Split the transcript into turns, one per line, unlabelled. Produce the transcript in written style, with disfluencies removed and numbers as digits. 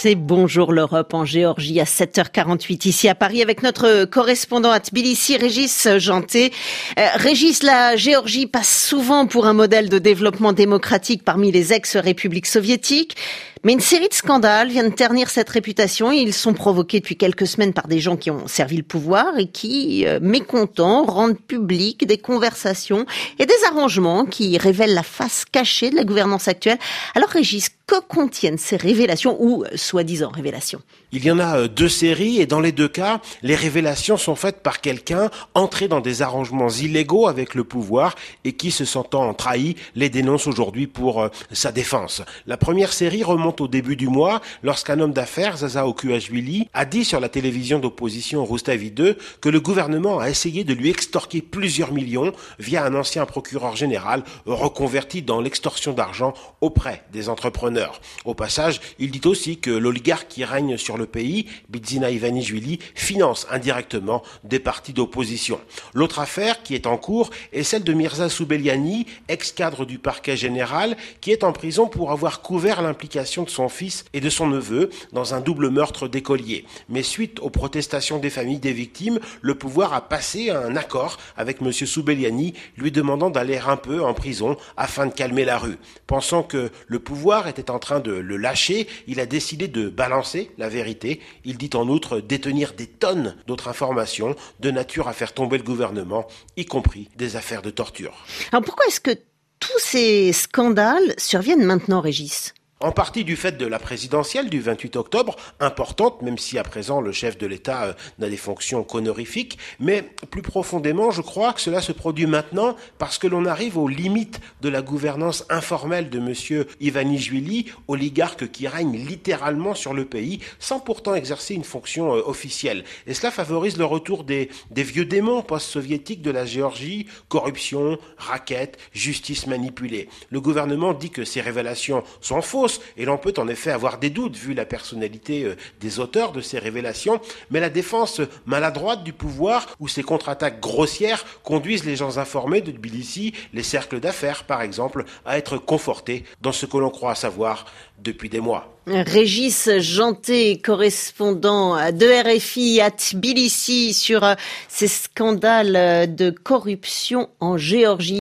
C'est Bonjour l'Europe en Géorgie à 7h48 ici à Paris avec notre correspondant à Tbilissi, Régis Janté. Régis, la Géorgie passe souvent pour un modèle de développement démocratique parmi les ex-républiques soviétiques. Mais une série de scandales viennent ternir cette réputation. Ils sont provoqués depuis quelques semaines par des gens qui ont servi le pouvoir et qui, mécontents, rendent publiques des conversations et des arrangements qui révèlent la face cachée de la gouvernance actuelle. Alors Régis, que contiennent ces révélations ou soi-disant révélations ?
Il y en a deux séries et dans les deux cas, les révélations sont faites par quelqu'un entré dans des arrangements illégaux avec le pouvoir et qui, se sentant trahi, les dénonce aujourd'hui pour sa défense. La première série remonte au début du mois lorsqu'un homme d'affaires, Zaza Okuashvili, a dit sur la télévision d'opposition Rustavi 2 que le gouvernement a essayé de lui extorquer plusieurs millions via un ancien procureur général reconverti dans l'extorsion d'argent auprès des entrepreneurs. Au passage, il dit aussi que l'oligarque qui règne sur le pays, Bidzina Ivanishvili, finance indirectement des partis d'opposition. L'autre affaire qui est en cours est celle de Mirza Soubeliani, ex-cadre du parquet général, qui est en prison pour avoir couvert l'implication de son fils et de son neveu dans un double meurtre d'écoliers. Mais suite aux protestations des familles des victimes, le pouvoir a passé un accord avec M. Soubeliani, lui demandant d'aller un peu en prison afin de calmer la rue. Pensant que le pouvoir était en train de le lâcher, il a décidé de balancer la vérité. Il dit en outre détenir des tonnes d'autres informations de nature à faire tomber le gouvernement, y compris des affaires de torture.
Alors pourquoi est-ce que tous ces scandales surviennent maintenant, Régis ?
En partie du fait de la présidentielle du 28 octobre, importante, même si à présent le chef de l'État n'a des fonctions qu'honorifiques, mais plus profondément, je crois que cela se produit maintenant parce que l'on arrive aux limites de la gouvernance informelle de M. Ivanishvili, oligarque qui règne littéralement sur le pays, sans pourtant exercer une fonction officielle. Et cela favorise le retour des vieux démons post-soviétiques de la Géorgie, corruption, raquettes, justice manipulée. Le gouvernement dit que ces révélations sont fausses, et l'on peut en effet avoir des doutes vu la personnalité des auteurs de ces révélations, mais la défense maladroite du pouvoir ou ses contre-attaques grossières conduisent les gens informés de Tbilissi, les cercles d'affaires par exemple, à être confortés dans ce que l'on croit savoir depuis des mois.
Régis Janté, correspondant de RFI à Tbilissi sur ces scandales de corruption en Géorgie.